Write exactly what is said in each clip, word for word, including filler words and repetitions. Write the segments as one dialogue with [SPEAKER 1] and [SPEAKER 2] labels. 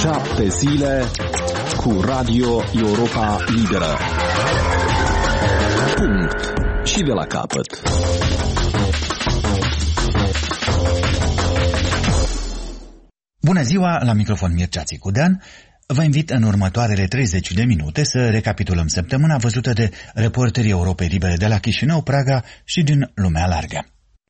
[SPEAKER 1] Șapte zile cu Radio Europa Liberă. Punct. Și de la capăt.
[SPEAKER 2] Bună ziua, la microfon Mircea Țicudean. Vă invit în următoarele treizeci de minute să recapitulăm săptămâna văzută de reporterii Europei Libere de la Chișinău, Praga și din lumea largă.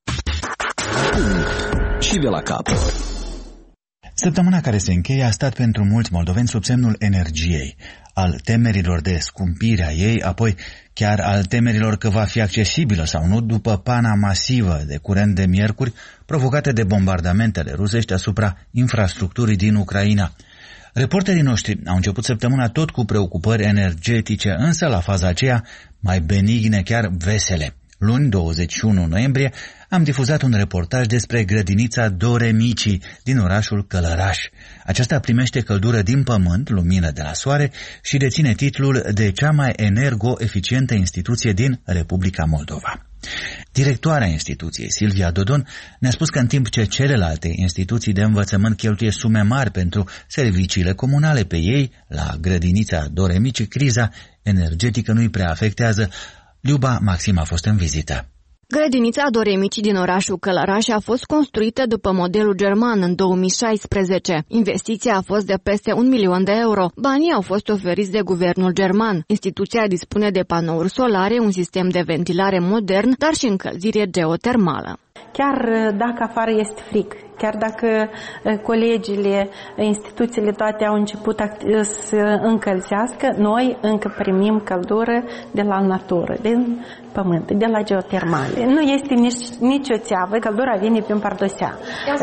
[SPEAKER 1] Punct. Și de la capăt.
[SPEAKER 2] Săptămâna care se încheie a stat pentru mulți moldoveni sub semnul energiei, al temerilor de scumpire a ei, apoi chiar al temerilor că va fi accesibilă sau nu după pana masivă de curent de miercuri provocate de bombardamentele rusești asupra infrastructurii din Ucraina. Reporterii noștri au început săptămâna tot cu preocupări energetice, însă la faza aceea mai benigne, chiar vesele. Luni, douăzeci și unu noiembrie, am difuzat un reportaj despre grădinița Doremici din orașul Călăraș. Aceasta primește căldură din pământ, lumină de la soare și deține titlul de cea mai energo-eficientă instituție din Republica Moldova. Directoarea instituției, Silvia Dodon, ne-a spus că în timp ce celelalte instituții de învățământ cheltuie sume mari pentru serviciile comunale pe ei, la grădinița Doremici, criza energetică nu-i prea afectează. Luba Maxim a fost în vizită.
[SPEAKER 3] Grădinița Doremici din orașul Călăraș a fost construită după modelul german în două mii șaisprezece. Investiția a fost de peste un milion de euro. Banii au fost oferiți de guvernul german. Instituția dispune de panouri solare, un sistem de ventilare modern, dar și încălzire geotermală.
[SPEAKER 4] Chiar dacă afară este frig, chiar dacă colegiile, instituțiile toate au început să încălzească, noi încă primim căldură de la natură, din pământ, de la geotermale. Nu este nici, nici o țeavă, căldura vine prin pardosea.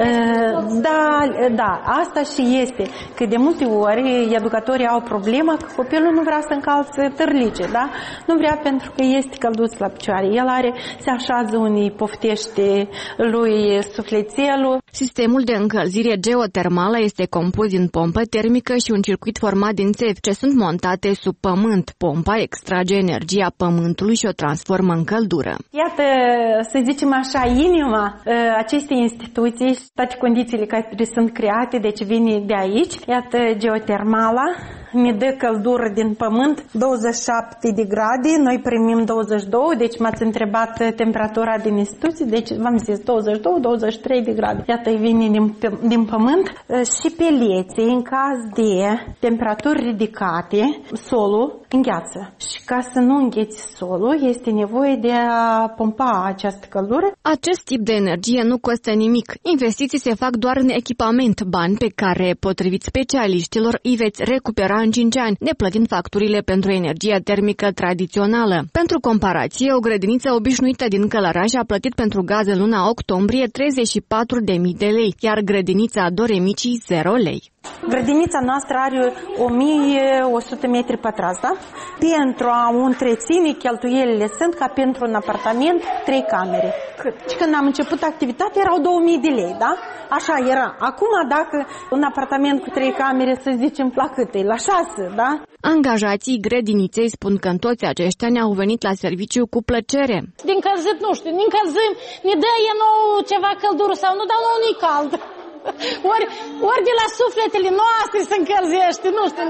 [SPEAKER 4] Da, da, asta și este, că de multe ori educatorii au problema că copilul nu vrea să încalțe târlice, da? Nu vrea pentru că este călduț la picioare. El are, se așează unii, poftește lui sufletelul.
[SPEAKER 3] Sistemul de încălzire geotermală este compus din pompă termică și un circuit format din țevi ce sunt montate sub pământ. Pompa extrage energia pământului și o transformă în căldură.
[SPEAKER 4] Iată, să zicem așa, inima acestei instituții, toate condițiile care sunt create, deci vine de aici. Iată, geotermala ne dă căldură din pământ, douăzeci și șapte de grade, noi primim douăzeci și doi, deci m-ați întrebat temperatura din instituție, deci v-am zis douăzeci și doi douăzeci și trei de grade. Iată, vine din, din pământ și peleții, în caz de temperaturi ridicate, solul îngheață. Și ca să nu îngheți solul, este nevoie de a pompa această căldură.
[SPEAKER 3] Acest tip de energie nu costă nimic. Investiții se fac doar în echipament, bani pe care, potrivit specialiștilor, îi veți recupera în cinci ani, neplătind facturile pentru energia termică tradițională. Pentru comparație, o grădiniță obișnuită din Călăraș a plătit pentru gaz în luna octombrie treizeci și patru de mii de lei, iar grădinița Doremici zero lei.
[SPEAKER 4] Grădinița noastră are o mie o sută metri pătrați, da? Pentru a o întreține, cheltuielile sunt ca pentru un apartament, trei camere. Și când am început activitatea erau două mii de lei, da? Așa era. Acum, dacă un apartament cu trei camere, să zicem, la câte? La șase, da?
[SPEAKER 3] Angajații grădiniței spun că în toți aceștia ne-au venit la serviciu cu plăcere.
[SPEAKER 5] Din încălzit, nu știu, ne încălzim, ne dă e nou ceva căldură sau nu, dar nu e cald. Ori, ori de la sufletele noastre se încălzește, nu știu.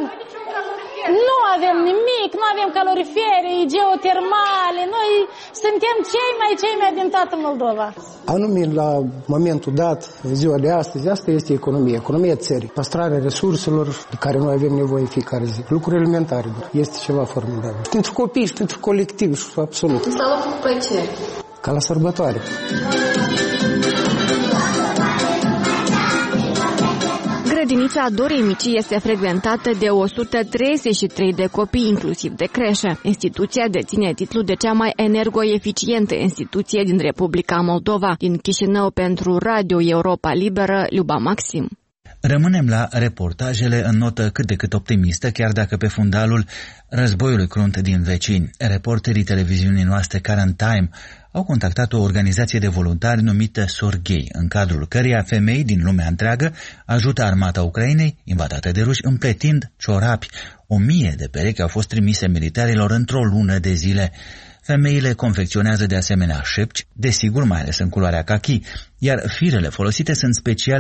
[SPEAKER 5] Nu avem nimic, nu avem calorifere, geotermale, noi suntem cei mai cei mai din toată Moldova.
[SPEAKER 6] Anume, la momentul dat, în ziua de astăzi, asta este economia, economia țării. Păstrarea resurselor de care noi avem nevoie în fiecare zi. Lucruri elementare, este ceva formidabil. Pentru copii și pentru colectiv, și absolut.
[SPEAKER 7] Salut cu plăcere.
[SPEAKER 6] Ca la sărbătoare.
[SPEAKER 3] Grădinița Doremici este frecventată de o sută treizeci și trei de copii, inclusiv de creșă. Instituția deține titlul de cea mai energo-eficientă instituție din Republica Moldova. Din Chișinău pentru Radio Europa Liberă, Luba Maxim.
[SPEAKER 2] Rămânem la reportajele în notă cât de cât optimistă, chiar dacă pe fundalul războiului crunt din vecini. Reporterii televiziunii noastre Current Time au contactat o organizație de voluntari numită Sorghei, în cadrul căreia femei din lumea întreagă ajută armata Ucrainei, invadată de ruși, împletind ciorapi. O mie de perechi au fost trimise militarilor într-o lună de zile. Femeile confecționează de asemenea șepci, desigur mai ales în culoarea cachi, iar firele folosite sunt special